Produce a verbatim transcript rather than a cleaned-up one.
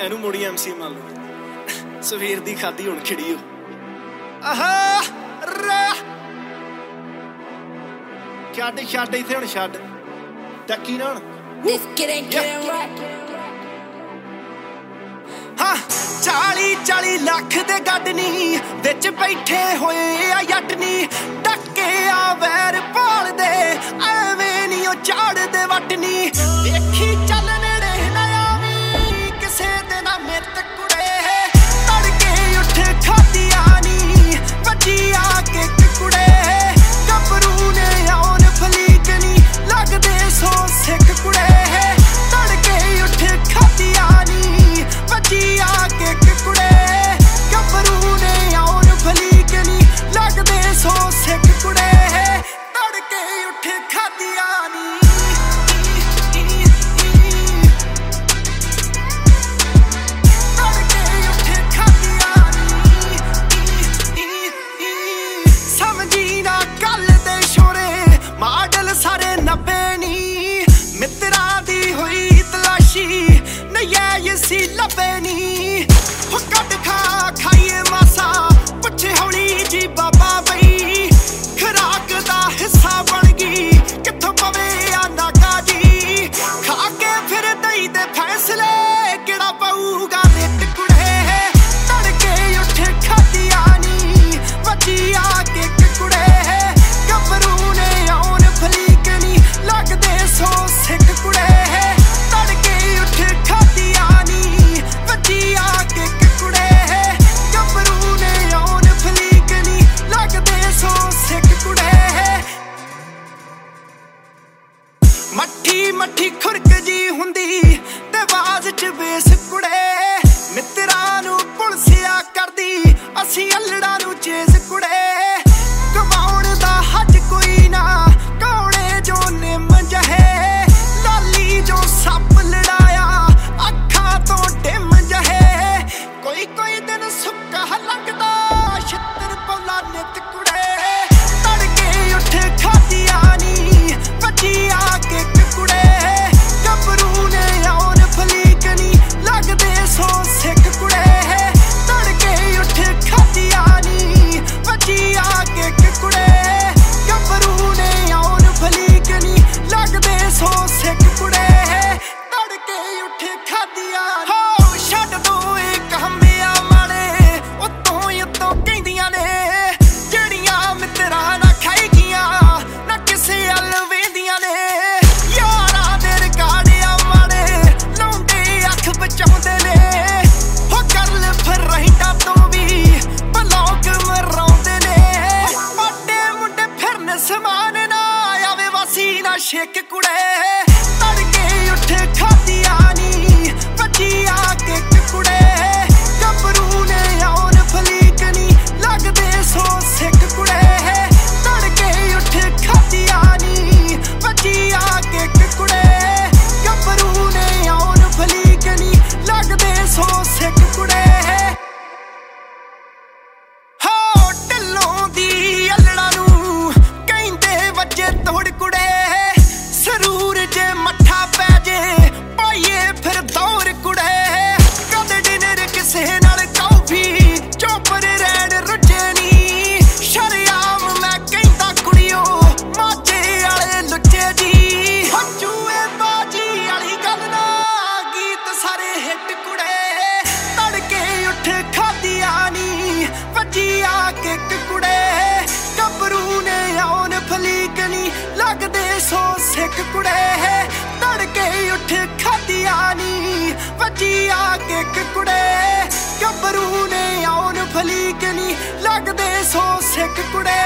ਇਹਨੂੰ ਮੁੜੀ ਐਮਸੀ ਮੰਨ ਲਓ ਸਵੇਰ ਦੀ ਖਾਦੀ ਹੁਣ ਖਿੜੀ ਹੋ ਆਹਾ ਛੱਡ ਛੱਡ ਇੱਥੇ ਹੁਣ ਛੱਡ ਟੱਕੀ ਨਾ ਹੁਣ ਹਾਂ ਚਾਲੀ ਚਾਲੀ ਲੱਖ ਦੇ ਗੱਡ ਨੀ ਵਿੱਚ ਬੈਠੇ ਹੋਏ ਆ ਜੱਟ ਨੀ ਟੱਕੇ ਆ ਵੈਰ ਭਾਲਦੇ ਐਵੇਂ ਨੀ ਉਹ ਝਾੜਦੇ ਵੱਟ ਨੀ ਦੇਖੀ ਚੱਲ ਨੇੜੇ ਨਾ ਆਵੀਂ ਕਿਸੇ ਦੇ ਨਾ ਮਿੱਤ ਕੁੜੇ ਤੜਕੇ ਉੱਠ ਖਾਦੀਆਂ ਨੀ ਵੱਜੀ ਆ ਕੇ ਕੁੜੇ ਗੱਭਰੂ ਨੇ ਆਉਣ ਫਲੀਕ ਨੀ ਲੱਗਦੇ ਸੋ ਸਿੱਖ ਕੁੜੇ ਤੜਕੇ ਉੱਠ ਖਾਦੀਆਂ ਨੀ ਵੱਜੀ ਆ ਕੇ ਕੁੜੇ ਗੱਭਰੂ ਨੇ ਆਉਣ ਫਲੀਕ ਨੀ ਲੱਗਦੇ ਸੋ ਸਿੱਖ ਕੁੜੇ ਤੜਕੇ ਉੱਠ ਖਾਦੀਆਂ ਨੀ ਤੜਕੇ ਉੱਠ ਖਾਦੀਆਂ ਨੀ ਸਮਝੀ ਨਾ ਗੱਲ ਦੇ ਸ਼ੋਰੇ ਮਾਡਲ ਸਾਰੇ ਨੱਬੇ ਨੀ ਮਿੱਤਰਾਂ ਦੀ ਹੋਈ ਤਲਾਸ਼ੀ ਨਯੈਸੀ ਲੱਭੇ ਨੀ ਹੋ ਕੱਢ ਖਾ ਖਾਈਏ ਮਾਸਾ ਪੁੱਛੇ ਹੌਲੀ ਜੀ ਬਾਬਾ ਬਈ ਖਰਾਕ ਦਾ ਹਿੱਸਾ ਬਣ ਗਈ ਕਿੱਥੋਂ ਪਵੇ ਆ ਨਾਗਾ ਜੀ ਖਾ ਕੇ ਫਿਰ ਦਈ ਦੇ ਫੈਸਲੇ ਕਿਹੜਾ ਪਊਗਾ ਨਿੱਤ ਕੁੜੇ ਤੜਕੇ ਉੱਠ ਖਾਦੀਆਂ ਨੀ ਵੱਜੀ ਆ ਕੇ ਕੁੜੇ ਗੱਭਰੂ ਨੇ ਆਉਣ ਫਲੀਕ ਨੀ ਲੱਗਦੇ ਸੋ ਸਿੱਖ ਕੁੜੇ ਤੜਕੇ ਉੱਠ ਖਾਦੀਆਂ ਨੀ ਵੱਜੀ ਆ ਕੇ ਕੁੜੇ ਗੱਭਰੂ ਨੇ ਆਉਣ ਫਲੀਕ ਨੀ ਲੱਗਦੇ ਸੋ ਸਿੱਖ ਕੁੜੇ ਮੱਠੀ ਮੱਠੀ ਖੁਰਕ ਜੀ ਹੁੰਦੀ ਤੇ ਆਵਾਜ਼ ਚ ਬੇਸ ਕੁੜੇ ਮਿੱਤਰਾਂ ਨੂੰ ਪੁਲਸਿਆ ਕਰਦੀ ਅਸੀਂ ਅਲੜਾਂ ਨੂੰ ਚੇਸ ਕੁੜੇ ਕਮਾਉਣ ਦਾ ਹੱਜ ਕੋਈ ਨਾ ਕੌਣੇ ਜੋ ਨਿੰਮ ਜਹੇ ਲਾਲੀ ਜੋ ਸੱਪ ਲੜਾਇਆ ਅੱਖਾਂ ਤੋਂ ਡਿਮ ਜਹੇ ਕੋਈ ਕੋਈ ਦਿਨ ਸੁੱਕਾ ਲੱਗਦਾ ਛਿੱਤਰ ਪੌਲਾ ਨਿੱਤ ਕੁੜੇ ਤੜਕੇ ਉੱਠ ਖਾਦੀਆਂ ਨੀ ਵੱਜੀ ਆ ਕੇ ਕੁੜੇ ਗੱਭਰੂ ਨੇ ਆਉਣ ਫਲੀਕ ਨੀ ਲੱਗਦੇ ਸੋ ਸਿੱਖ ਕੁੜੇ ਤੜਕੇ ਉੱਠ ਖਾਦੀਆਂ ਨੀ ਵੱਜੀ ਆ ਕੇ ਕੁੜੇ ਗੱਭਰੂ ਨੇ ਆਉਣ ਫਲੀਕ ਨੀ ਲੱਗਦੇ ਸੋ ਸਿੱਖ ਕੁੜੇ ਤੜਕੇ ਉੱਠ ਖਾਦੀਆਂ ਹੋ ਛੱਡ ਦੋ ਇਹ ਕਹਮਿਆ ਮਾੜੇ ਉਤੋਂ ਉਤੋਂ ਕਹਿੰਦੀਆਂ ਨੇ ਜਿਹੜੀਆਂ ਮਿੱਤਰਾਂ ਨਾ ਖਾਈ ਗੀਆਂ ਨਾ ਕਿਸੇ ਵੱਲ ਵੇਂਦੀਆਂ ਨੇ ਯਾਰਾਂ ਦੇ ਰਿਕਾਰਡਿਆਂ ਮਾੜੇ ਲਾਉਂਦੇ ਅੱਖ ਬਚਾਉਂਦੇ ਨੇ ਹੋ ਕਰਲ ਫਿਰ ਰਹਿੰਦਾ ਤੋਂ ਵੀ ਬਲੌਗ ਮਰਾਉਂਦੇ ਨੇ ਵੱਡੇ ਮੁੰਡੇ ਫਿਰਨ ਸਮਾਨ ਨਾ ਆਵੇ ਵਾਸੀ ਨਾ ਛੇਕ ਕੁੜੇ ਤੜਕੇ ਉੱਠ ਖਾਦੀਆਂ ਨੀ ਵੱਜੀ ਆ ਕੇ ਕੁੜੇ ਗੱਭਰੂ ਨੇ ਆਉਣ ਫਲੀਕ ਨੀ ਲੱਗਦੇ ਸੋ ਸਿੱਖ ਕੁੜੇ ਤੜਕੇ ਉੱਠ ਖਾਦੀਆਂ ਨੀ ਵੱਜੀ ਆ ਕੇ ਕੁੜੇ ਗੱਭਰੂ ਨੇ ਆਉਣ ਫਲੀਕ ਨੀ ਲੱਗਦੇ ਸੋ ਸਿੱਖ ਕੁੜੇ ਹੋ ਢਿੱਲੋਂ ਦੀ ਅਲੜਾਂ ਨੂੰ ਕਹਿੰਦੇ ਵੱਜੇ ਤੋੜ ਕੁੜੇ ਸਰੂਰ ਜੇ ਮੱਠਾ ਪੈ ਜੇ ਪਾਈਏ ਫਿਰ ਦੌਰ ਕੁੜੇ ਕਦੇ ਡਿਨਰ ਕਿਸੇ ਨਾਲ ਕੌਫੀ ਚੋਪਰ ਰਹਿਣ ਰੁੱਝੇ ਨੀ ਸ਼ਰਿਆਮ ਮੈਂ ਕਹਿੰਦਾ ਕੁੜੀਓ ਮਾਝੇ ਵਾਲੇ ਲੁੱਚੇ ਜੀ ਹੰਝੂਏ ਬਾਜੀ ਵਾਲੀ ਗੱਲ ਨਾ ਗੀਤ ਸਾਰੇ ਹਿੱਟ ਕੁੜੇ ਤੜਕੇ ਉੱਠ ਖਾਦੀਆਂ ਨੀ ਵੱਜੀ ਆ ਕੇ ਕੁੜੇ ਗੱਭਰੂ ਨੇ ਆਉਣ ਫਲੀਕ ਨੀ ਲੱਗਦੇ ਸੋ ਸਿੱਖ ਕੁੜੇ ਤੜਕੇ ਉੱਠ ਖਾਦੀਆਂ ਨੀ ਵੱਜੀ ਆ ਕੇ ਕੁੜੇ ਗੱਭਰੂ ਨੇ ਆਉਣ ਫਲੀਕ ਨੀ ਲੱਗਦੇ ਸੋ ਸਿੱਖ ਕੁੜੇ